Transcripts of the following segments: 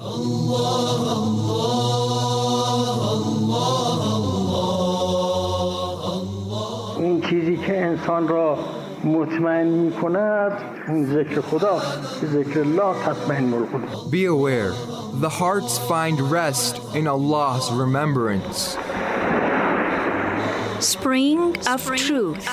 این چیزی که انسان را مطمئن می‌کند اون ذکر خداست. ذکر الله تطمئن القلوب. Be aware, the hearts find rest in Allah's remembrance. Spring of Truth.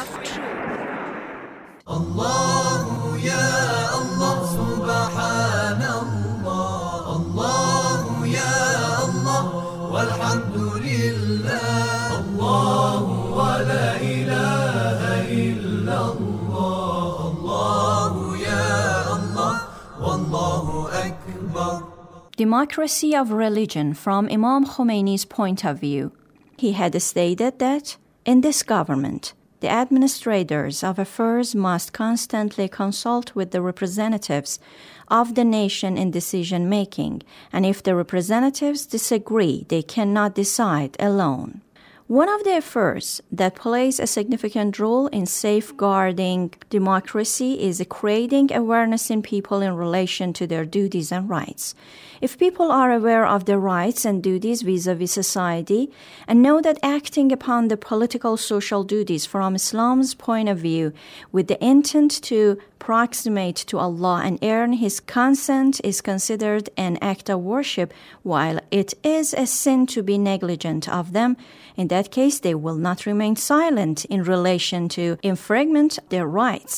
Allah ya Allah subhanallah. Allah ya Allah walhamdulillah. Allah wa la ilaha illallah. Allah ya Allah wallahu akbar. Democracy of religion from Imam Khomeini's point of view. He had stated that in this government, the administrators of affairs must constantly consult with the representatives of the nation in decision-making, and if the representatives disagree, they cannot decide alone. One of the efforts that plays a significant role in safeguarding democracy is creating awareness in people in relation to their duties and rights. If people are aware of their rights and duties vis-a-vis society and know that acting upon the political social duties from Islam's point of view with the intent to proximate to Allah and earn His consent is considered an act of worship, while it is a sin to be negligent of them, in that case they will not remain silent in relation to infringement of their rights.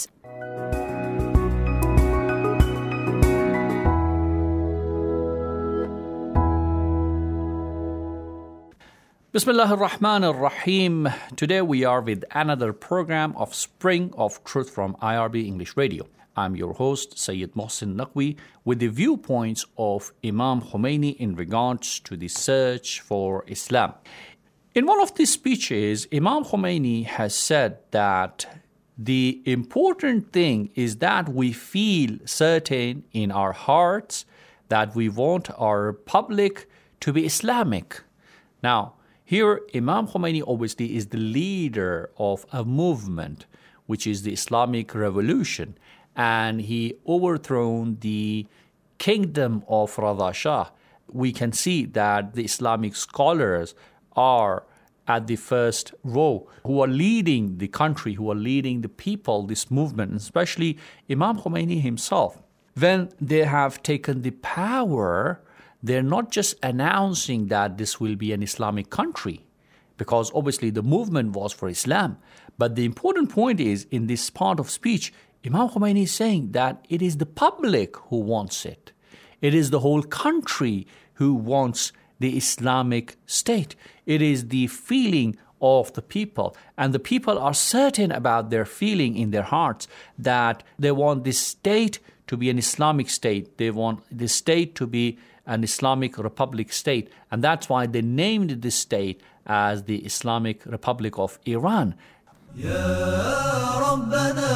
Bismillah ar-Rahman ar-Rahim. Today we are with another program of Spring of Truth from IRB English Radio. I'm your host, Sayyid Mohsin Naqvi, with the viewpoints of Imam Khomeini in regards to the search for Islam. In one of these speeches, Imam Khomeini has said that the important thing is that we feel certain in our hearts that we want our public to be Islamic. Now, here, Imam Khomeini obviously is the leader of a movement, which is the Islamic Revolution, and he overthrown the kingdom of Reza Shah. We can see that the Islamic scholars are at the first row, who are leading the country, who are leading the people, this movement, especially Imam Khomeini himself. When they have taken the power, they're not just announcing that this will be an Islamic country, because obviously the movement was for Islam. But the important point is, in this part of speech, Imam Khomeini is saying that it is the public who wants it. It is the whole country who wants the Islamic state. It is the feeling of the people, and the people are certain about their feeling in their hearts that they want this state to be an Islamic state. They want the state to be an Islamic Republic state, and that's why they named this state as the Islamic Republic of Iran. Ya Rabbana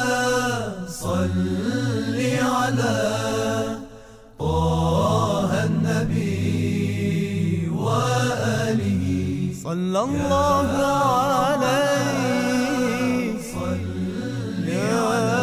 salli ala Taha an-Nabi wa alihi sallallahu alayhi salli ala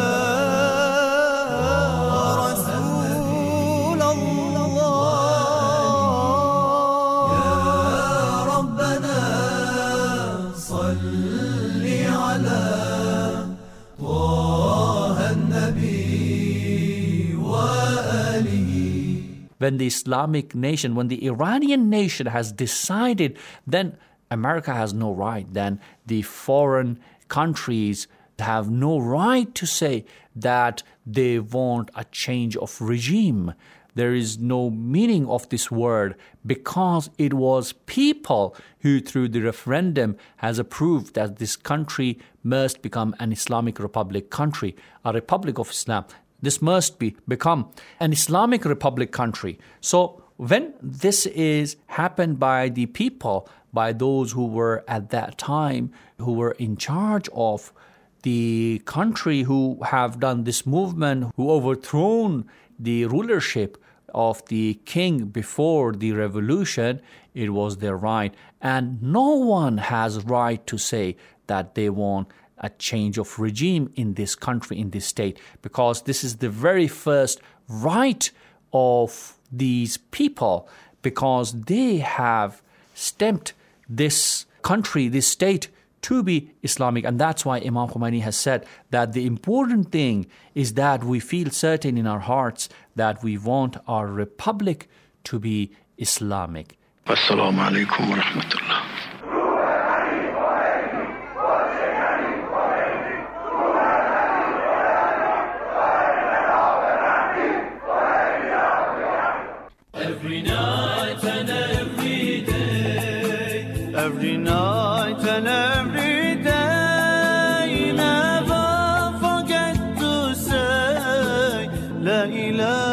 When the Islamic nation, when the Iranian nation has decided, then America has no right. Then the foreign countries have no right to say that they want a change of regime. There is no meaning of this word, because it was people who through the referendum has approved that this country must become an Islamic Republic country, a Republic of Islam. This must become an Islamic Republic country. So when this is happened by the people, by those who were at that time, who were in charge of the country, who have done this movement, who overthrown the rulership of the king before the revolution, it was their right. And no one has right to say that they want a change of regime in this country, in this state, because this is the very first right of these people because they have stamped this country, this state, to be Islamic. And that's why Imam Khomeini has said that the important thing is that we feel certain in our hearts that we want our republic to be Islamic. Assalamu alaikum wa rahmatullah. Every night and every day, every night and every day, never forget to say La ilaha